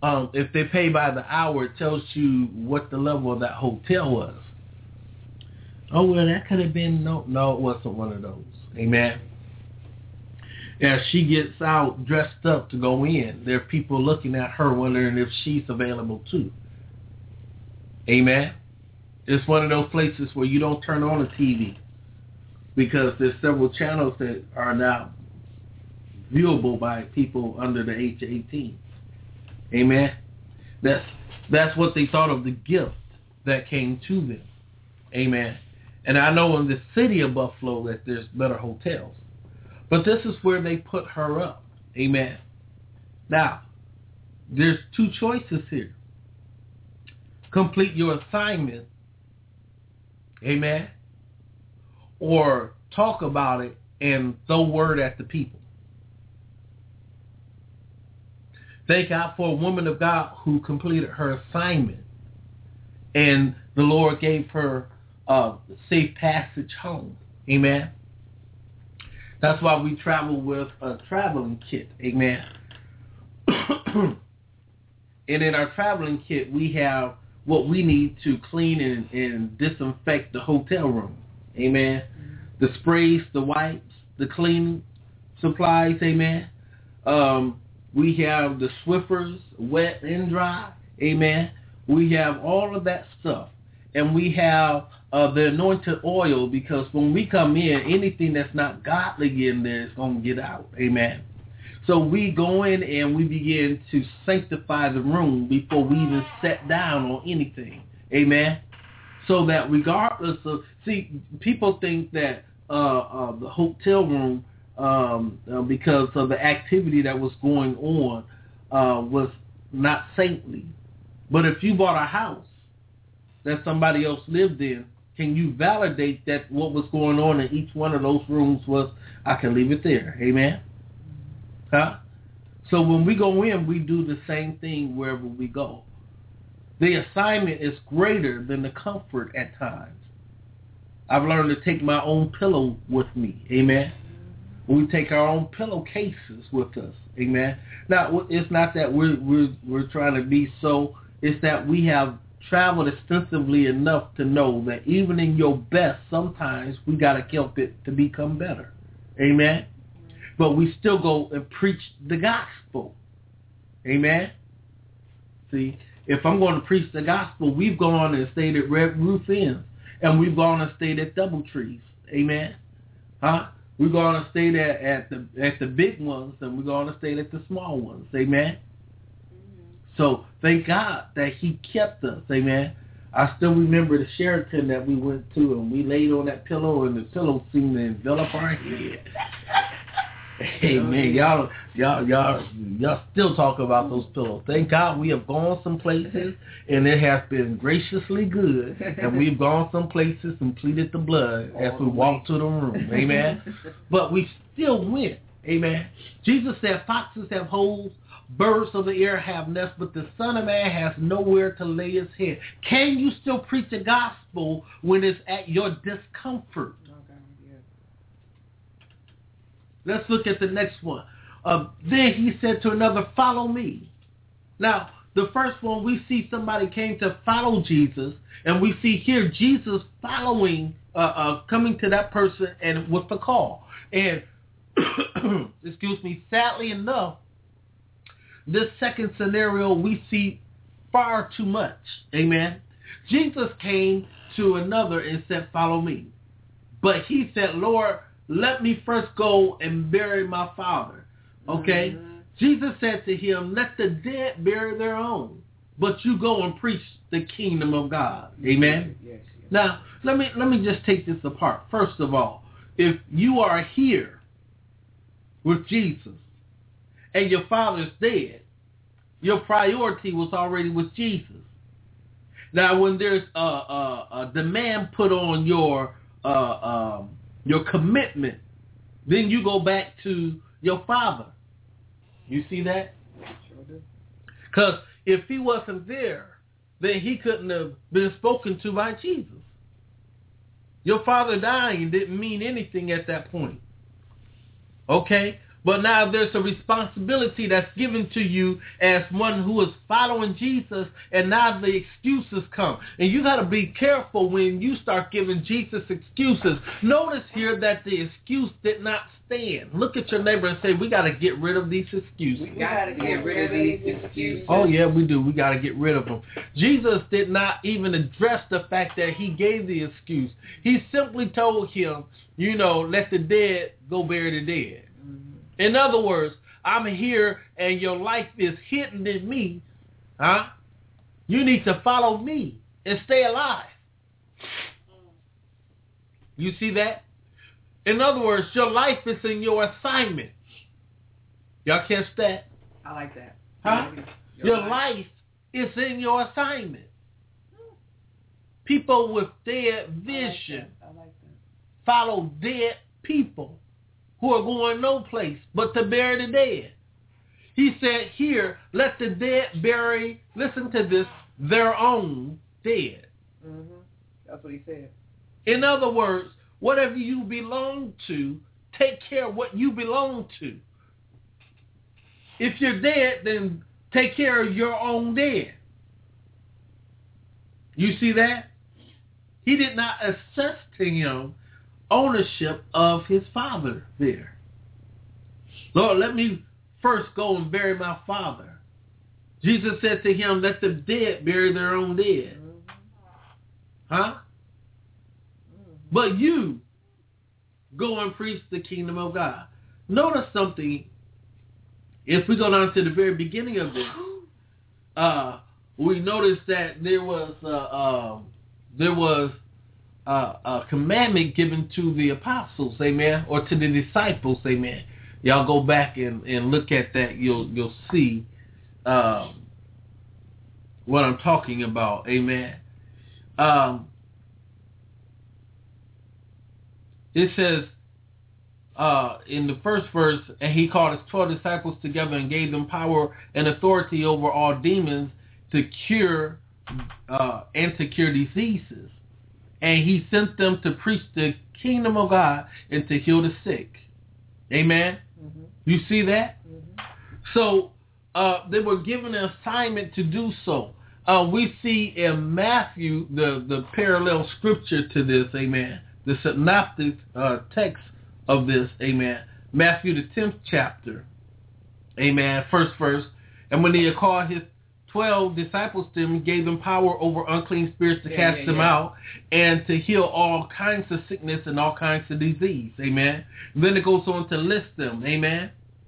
um, if they pay by the hour, it tells you what the level of that hotel was. Oh, well, that could have been, no, no, it wasn't one of those. Amen. As she gets out dressed up to go in, there are people looking at her wondering if she's available too. Amen. It's one of those places where you don't turn on a T V because there's several channels that are now viewable by people under the age of eighteen. Amen. That's that's what they thought of the gift that came to them. Amen. And I know in the city of Buffalo that there's better hotels. But this is where they put her up. Amen. Now, there's two choices here. Complete your assignment. Amen. Or talk about it and throw word at the people. Thank God for a woman of God who completed her assignment. And the Lord gave her a safe passage home. Amen. That's why we travel with a traveling kit. Amen. And in our traveling kit, we have what we need to clean and, and disinfect the hotel room. Amen. The sprays, the wipes, the cleaning supplies. Amen. Um, we have the Swiffers, wet and dry. Amen. We have all of that stuff. And we have uh, the anointed oil, because when we come in, anything that's not godly in there is going to get out. Amen. So we go in and we begin to sanctify the room before we even sit down on anything. Amen. So that regardless of, see, people think that uh, uh, the hotel room, um, uh, because of the activity that was going on, uh, was not saintly. But if you bought a house that somebody else lived in, can you validate that what was going on in each one of those rooms was, I can leave it there. Amen? Huh? So when we go in, we do the same thing wherever we go. The assignment is greater than the comfort at times. I've learned to take my own pillow with me. Amen? We take our own pillowcases with us. Amen? Now, it's not that we're, we're, we're trying to be so, it's that we have traveled extensively enough to know that even in your best, sometimes we got to help it to become better. Amen? But we still go and preach the gospel. Amen? See, if I'm going to preach the gospel, we've gone and stayed at Red Roof Inn, and we've gone and stayed at Doubletrees. Amen? Huh? We're going to stay there at the at the big ones, and we're going to stay at the small ones. Amen? So thank God that he kept us. Amen. I still remember the Sheraton that we went to, and we laid on that pillow, and the pillow seemed to envelop our head. Amen. Y'all, y'all, y'all, y'all still talk about those pillows. Thank God we have gone some places, and it has been graciously good, and we've gone some places and pleaded the blood as we walked to the room. Amen. But we still went. Amen. Jesus said, foxes have holes, birds of the air have nests, but the Son of Man has nowhere to lay his head. Can you still preach the gospel when it's at your discomfort? Okay, yeah. Let's look at the next one. Uh, then he said to another, follow me. Now, the first one, we see somebody came to follow Jesus, and we see here Jesus following, uh, uh, coming to that person and with the call. And, excuse me, sadly enough, this second scenario we see far too much. Amen. Jesus came to another and said, follow me. But he said, Lord, let me first go and bury my father. Okay? Mm-hmm. Jesus said to him, let the dead bury their own, but you go and preach the kingdom of God. Amen. Yes, yes. Now, let me let me just take this apart. First of all, if you are here with Jesus and your father's dead, your priority was already with Jesus. Now, when there's a, a, a demand put on your uh, um, your commitment, then you go back to your father. You see that? Because if he wasn't there, then he couldn't have been spoken to by Jesus. Your father dying didn't mean anything at that point. Okay? But now there's a responsibility that's given to you as one who is following Jesus, and now the excuses come. And you got to be careful when you start giving Jesus excuses. Notice here that the excuse did not stand. Look at your neighbor and say, we got to get rid of these excuses. We got to get rid of these excuses. Oh, yeah, we do. We got to get rid of them. Jesus did not even address the fact that he gave the excuse. He simply told him, you know, let the dead go bury the dead. In other words, I'm here and your life is hidden in me. Huh? You need to follow me and stay alive. You see that? In other words, your life is in your assignment. Y'all catch that? I like that. Huh? Your, your life. life is in your assignment. People with dead vision I like that. I like that. follow dead people who are going no place but to bury the dead. He said here, let the dead bury, listen to this, their own dead. Mm-hmm. That's what he said. In other words, whatever you belong to, take care of what you belong to. If you're dead, then take care of your own dead. You see that? He did not assess to him ownership of his father there. Lord, let me first go and bury my father. Jesus said to him, let the dead bury their own dead. Huh? But you go and preach the kingdom of God. Notice something. If we go down to the very beginning of this, uh, we notice that there was uh, uh, there was Uh, a commandment given to the apostles, amen, or to the disciples, amen. Y'all go back and, and look at that. You'll you'll see um, what I'm talking about, amen. Um, it says uh, in the first verse, and he called his twelve disciples together and gave them power and authority over all demons to cure uh, and to cure diseases. And he sent them to preach the kingdom of God and to heal the sick. Amen? Mm-hmm. You see that? Mm-hmm. So uh, they were given an assignment to do so. Uh, we see in Matthew the, the parallel scripture to this, amen, the synoptic uh, text of this, amen. Matthew the tenth chapter, amen, first verse. And when he had called his twelve disciples to him, gave them power over unclean spirits to yeah, cast yeah, them yeah. out and to heal all kinds of sickness and all kinds of disease. Amen. And then it goes on to list them. Amen.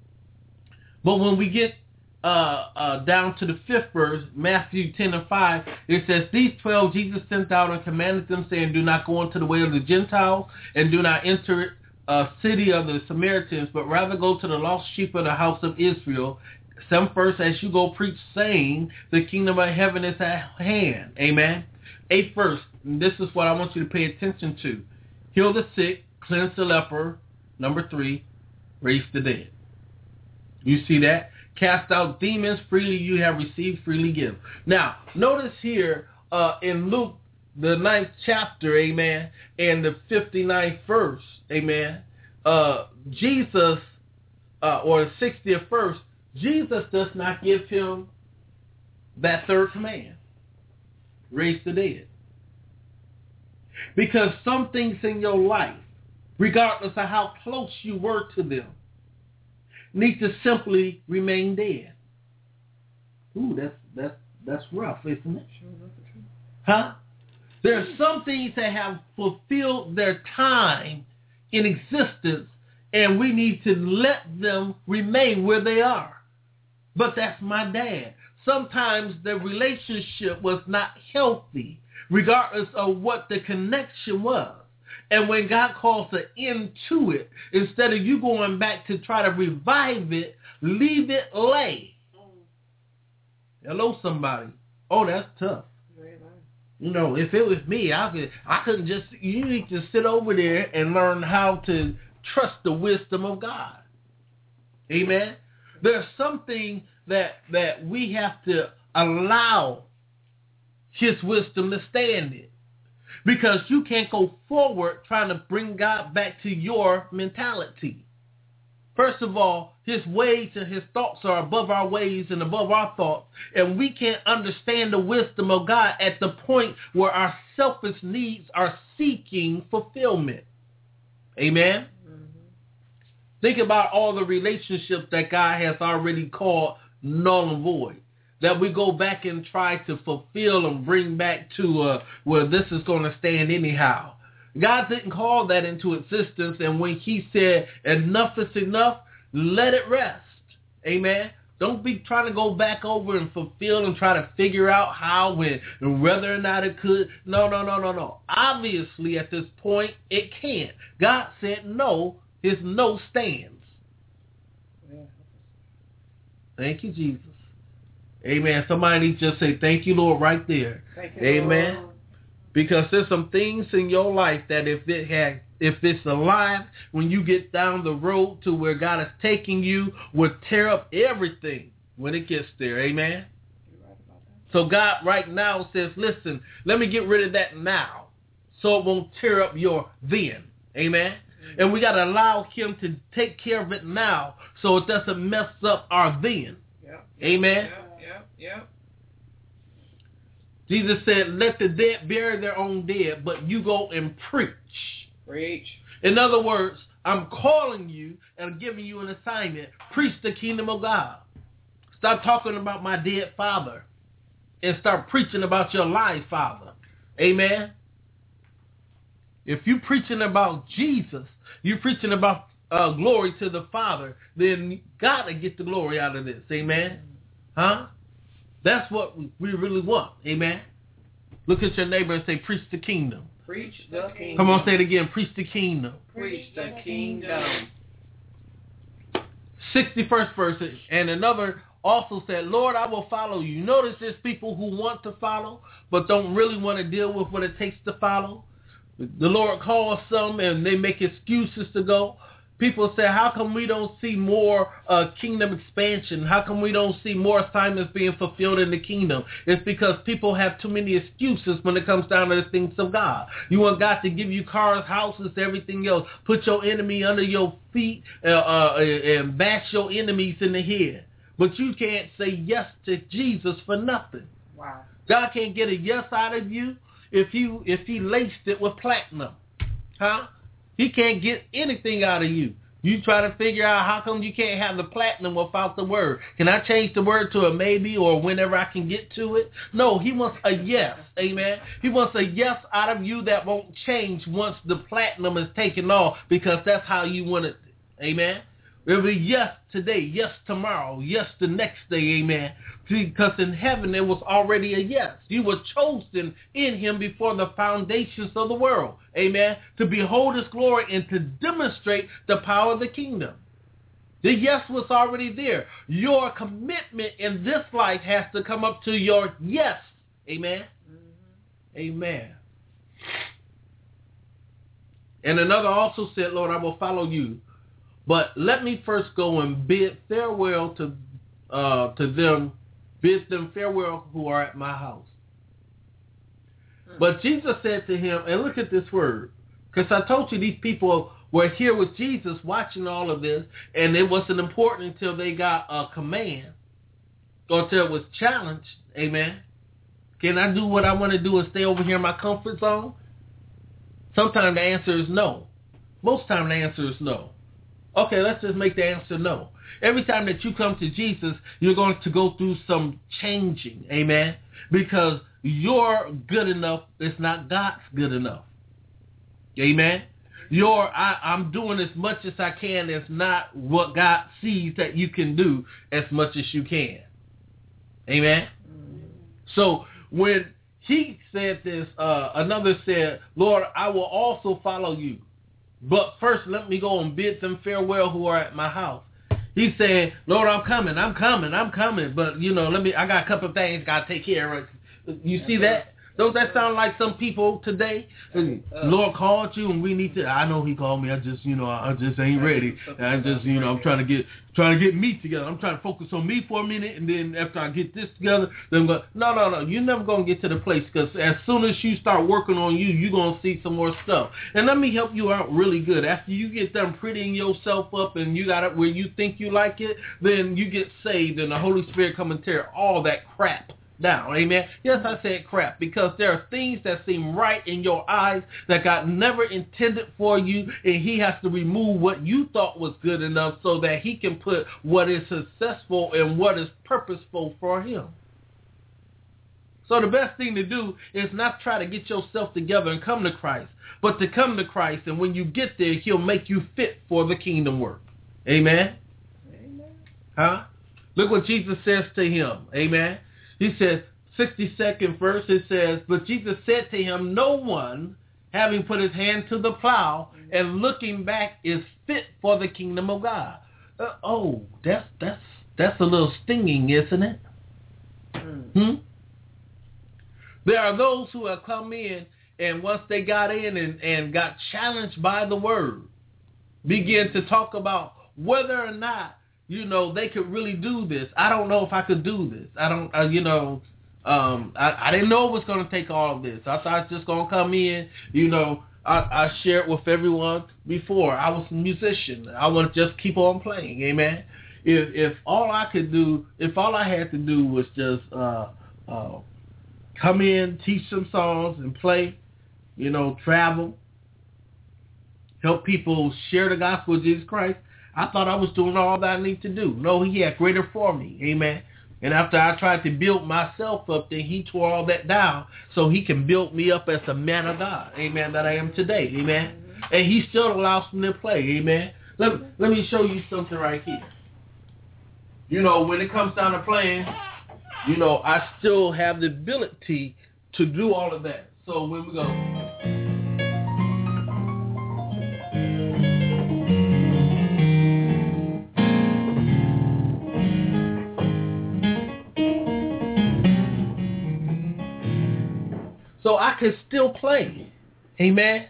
But when we get uh, uh, down to the fifth verse, Matthew ten and five, it says, these twelve Jesus sent out and commanded them, saying, do not go into the way of the Gentiles and do not enter a city of the Samaritans, but rather go to the lost sheep of the house of Israel. Some first as you go preach, saying the kingdom of heaven is at hand. Amen. Eighth verse, and this is what I want you to pay attention to. Heal the sick, cleanse the leper. Number three, raise the dead. You see that? Cast out demons, freely you have received, freely give. Now, notice here uh, in Luke, the ninth chapter, amen, and the fifty-ninth verse, amen, uh, Jesus, uh, or the sixtieth verse, Jesus does not give him that third command, raise the dead. Because some things in your life, regardless of how close you were to them, need to simply remain dead. Ooh, that's that's that's rough, isn't it? Sure, that's the truth. Huh? There are some things that have fulfilled their time in existence, and we need to let them remain where they are. But that's my dad. Sometimes the relationship was not healthy, regardless of what the connection was. And when God calls an end to it, instead of you going back to try to revive it, leave it lay. Hello, somebody. Oh, that's tough. You know, if it was me, I could, I couldn't just, you need to sit over there and learn how to trust the wisdom of God. Amen? There's something that that we have to allow his wisdom to stand in. Because you can't go forward trying to bring God back to your mentality. First of all, his ways and his thoughts are above our ways and above our thoughts. And we can't understand the wisdom of God at the point where our selfish needs are seeking fulfillment. Amen? Mm-hmm. Think about all the relationships that God has already called null and void, that we go back and try to fulfill and bring back to uh, where this is going to stand anyhow. God didn't call that into existence, and when he said enough is enough, let it rest. Amen? Don't be trying to go back over and fulfill and try to figure out how and, and whether or not it could. No, no, no, no, no. Obviously, at this point, it can't. God said no. His no stands. Thank you, Jesus. Amen. Somebody needs to just say, thank you, Lord, right there. Thank you, Amen. Lord. Because there's some things in your life that if it had, if it's alive, when you get down the road to where God is taking you, will tear up everything when it gets there. Amen. You're right about that. So God right now says, listen, let me get rid of that now so it won't tear up your then. Amen. Mm-hmm. And we got to allow him to take care of it now so it doesn't mess up our then. Yeah. Amen. Yeah, yeah, yeah. Jesus said, let the dead bury their own dead, but you go and preach. Preach. In other words, I'm calling you and giving you an assignment. Preach the kingdom of God. Stop talking about my dead father and start preaching about your live father. Amen. If you're preaching about Jesus, you're preaching about uh, glory to the Father, then God will get the glory out of this. Amen. Huh? That's what we really want. Amen. Look at your neighbor and say, preach the kingdom. Preach the kingdom. Come on, say it again. Preach the kingdom. Preach the kingdom. sixty-first verse. And another also said, Lord, I will follow you. Notice there's people who want to follow, but don't really want to deal with what it takes to follow. The Lord calls some and they make excuses to go. People say, how come we don't see more uh, kingdom expansion? How come we don't see more assignments being fulfilled in the kingdom? It's because people have too many excuses when it comes down to the things of God. You want God to give you cars, houses, everything else. Put your enemy under your feet uh, uh, and bash your enemies in the head. But you can't say yes to Jesus for nothing. Wow. God can't get a yes out of you if you if he laced it with platinum. Huh? He can't get anything out of you. You try to figure out how come you can't have the platinum without the word. Can I change the word to a maybe or whenever I can get to it? No, he wants a yes. Amen. He wants a yes out of you that won't change once the platinum is taken off, because that's how you want it. Amen. It'll be yes today, yes tomorrow, yes the next day, amen. Because in heaven it was already a yes. You were chosen in him before the foundations of the world, amen, to behold his glory and to demonstrate the power of the kingdom. The yes was already there. Your commitment in this life has to come up to your yes, amen. Mm-hmm. Amen. And another also said, Lord, I will follow you. But let me first go and bid farewell to uh, to them, bid them farewell who are at my house. Hmm. But Jesus said to him, and look at this word, because I told you these people were here with Jesus watching all of this, and it wasn't important until they got a command or until it was challenged. Amen. Can I do what I want to do and stay over here in my comfort zone? Sometimes the answer is no. Most time the answer is no. Okay, let's just make the answer no. Every time that you come to Jesus, you're going to go through some changing, amen? Because your good enough is not God's good enough, amen? Your I, I'm doing as much as I can is not what God sees that you can do as much as you can, amen? Mm-hmm. So when he said this, uh, another said, Lord, I will also follow you. But first, let me go and bid them farewell who are at my house. He said, Lord, I'm coming, I'm coming, I'm coming. But, you know, let me, I got a couple of things got to take care of. You see that? Don't that sound like some people today? Lord called you and we need to, I know he called me. I just, you know, I just ain't ready. I just, you know, I'm trying to get, trying to get me together. I'm trying to focus on me for a minute. And then after I get this together, then I'm going, no, no, no. You're never going to get to the place because as soon as you start working on you, you're going to see some more stuff. And let me help you out really good. After you get done prettying yourself up and you got it where you think you like it, then you get saved and the Holy Spirit come and tear all that crap down. Amen. Yes, I said crap because there are things that seem right in your eyes that God never intended for you, and he has to remove what you thought was good enough so that he can put what is successful and what is purposeful for him. So the best thing to do is not try to get yourself together and come to Christ, but to come to Christ, and when you get there, he'll make you fit for the kingdom work. Amen? Amen. Huh? Look what Jesus says to him. Amen? He says, sixty-second verse, it says, but Jesus said to him, no one, having put his hand to the plow and looking back, is fit for the kingdom of God. Uh, oh, that's that's that's a little stinging, isn't it? Mm. Hmm? There are those who have come in, and once they got in and, and got challenged by the word, begin to talk about whether or not, you know, they could really do this. I don't know if I could do this. I don't, uh, you know, um, I, I didn't know it was going to take all of this. I thought I was just going to come in, you know, I, I shared with everyone before. I was a musician. I want to just keep on playing, amen? If if all I could do, if all I had to do was just uh, uh, come in, teach some songs and play, you know, travel, help people share the gospel of Jesus Christ, I thought I was doing all that I need to do. No, he had greater for me. Amen. And after I tried to build myself up, then he tore all that down so he can build me up as a man of God. Amen. That I am today. Amen. Mm-hmm. And he still allows me to play. Amen. Let, let me show you something right here. You know, when it comes down to playing, you know, I still have the ability to do all of that. So when we go... So I could still play. Amen.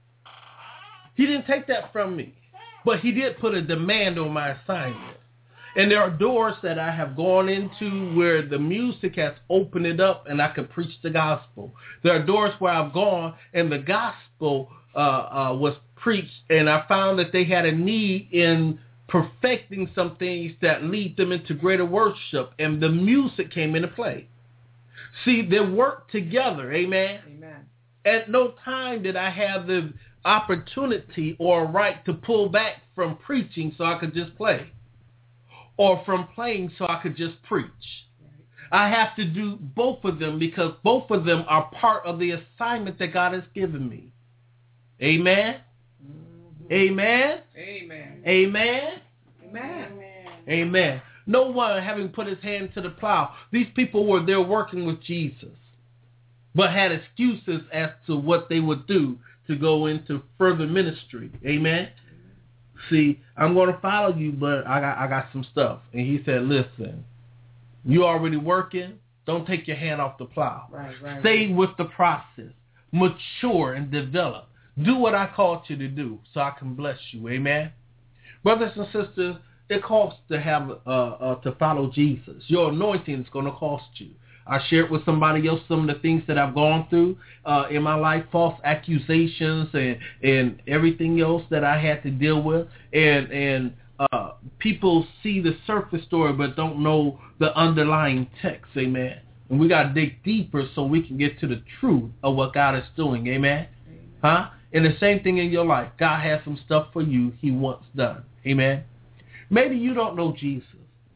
He didn't take that from me. But he did put a demand on my assignment. And there are doors that I have gone into where the music has opened it up and I could preach the gospel. There are doors where I've gone and the gospel uh, uh, was preached, and I found that they had a need in perfecting some things that lead them into greater worship, and the music came into play. See, they work together, amen? Amen. At no time did I have the opportunity or right to pull back from preaching so I could just play, or from playing so I could just preach. Right. I have to do both of them because both of them are part of the assignment that God has given me. Amen? Mm-hmm. Amen? Amen? Amen? Amen? Amen. Amen. No one having put his hand to the plow. These people were there working with Jesus, but had excuses as to what they would do to go into further ministry. Amen? See, I'm going to follow you, but I got I got some stuff. And he said, listen, you already working? Don't take your hand off the plow. Right, right, Stay right. with the process. Mature and develop. Do what I called you to do so I can bless you. Amen? Brothers and sisters, it costs to have uh, uh, to follow Jesus. Your anointing is going to cost you. I shared with somebody else some of the things that I've gone through uh, in my life, false accusations and, and everything else that I had to deal with. And and uh, people see the surface story but don't know the underlying text, amen. And we got to dig deeper so we can get to the truth of what God is doing, amen. Amen. Huh? And the same thing in your life. God has some stuff for you he wants done, amen. Maybe you don't know Jesus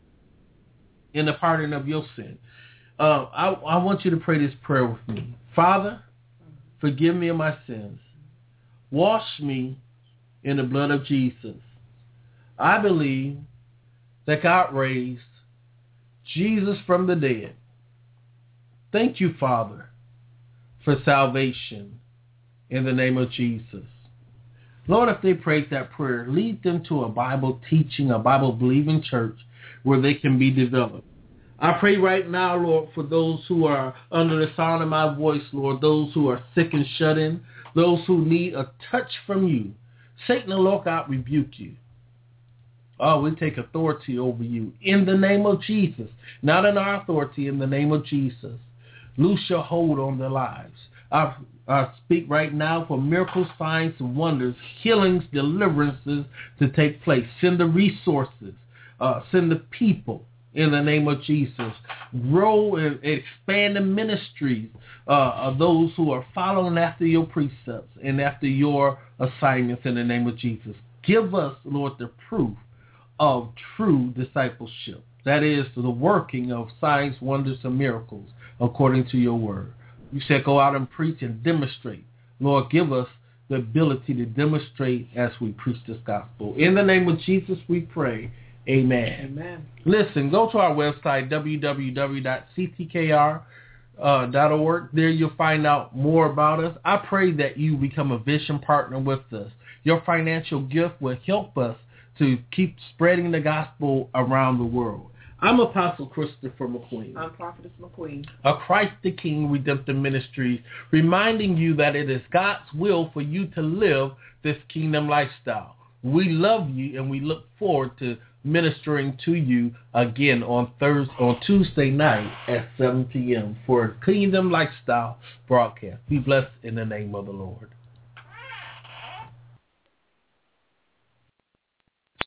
in the pardon of your sin. Uh, I, I want you to pray this prayer with me. Father, forgive me of my sins. Wash me in the blood of Jesus. I believe that God raised Jesus from the dead. Thank you, Father, for salvation in the name of Jesus. Lord, if they prayed that prayer, lead them to a Bible teaching, a Bible believing church where they can be developed. I pray right now, Lord, for those who are under the sound of my voice, Lord, those who are sick and shut in, those who need a touch from you. Satan, the Lord God, rebuke you. Oh, we take authority over you in the name of Jesus. Not in our authority, in the name of Jesus. Loose your hold on their lives. I, I speak right now for miracles, signs, and wonders, healings, deliverances to take place. Send the resources. Uh, send the people in the name of Jesus. Grow and expand the ministries uh, of those who are following after your precepts and after your assignments in the name of Jesus. Give us, Lord, the proof of true discipleship. That is the working of signs, wonders, and miracles according to your word. You said go out and preach and demonstrate. Lord, give us the ability to demonstrate as we preach this gospel. In the name of Jesus, we pray. Amen. Amen. Listen, go to our website, w w w dot c t k r dot org. There you'll find out more about us. I pray that you become a vision partner with us. Your financial gift will help us to keep spreading the gospel around the world. I'm Apostle Christopher McQueen. I'm Prophetess McQueen. Of Christ the King Redemptive Ministries, reminding you that it is God's will for you to live this kingdom lifestyle. We love you and we look forward to ministering to you again on Thursday, on Tuesday night at seven p.m. for a Kingdom Lifestyle broadcast. Be blessed in the name of the Lord.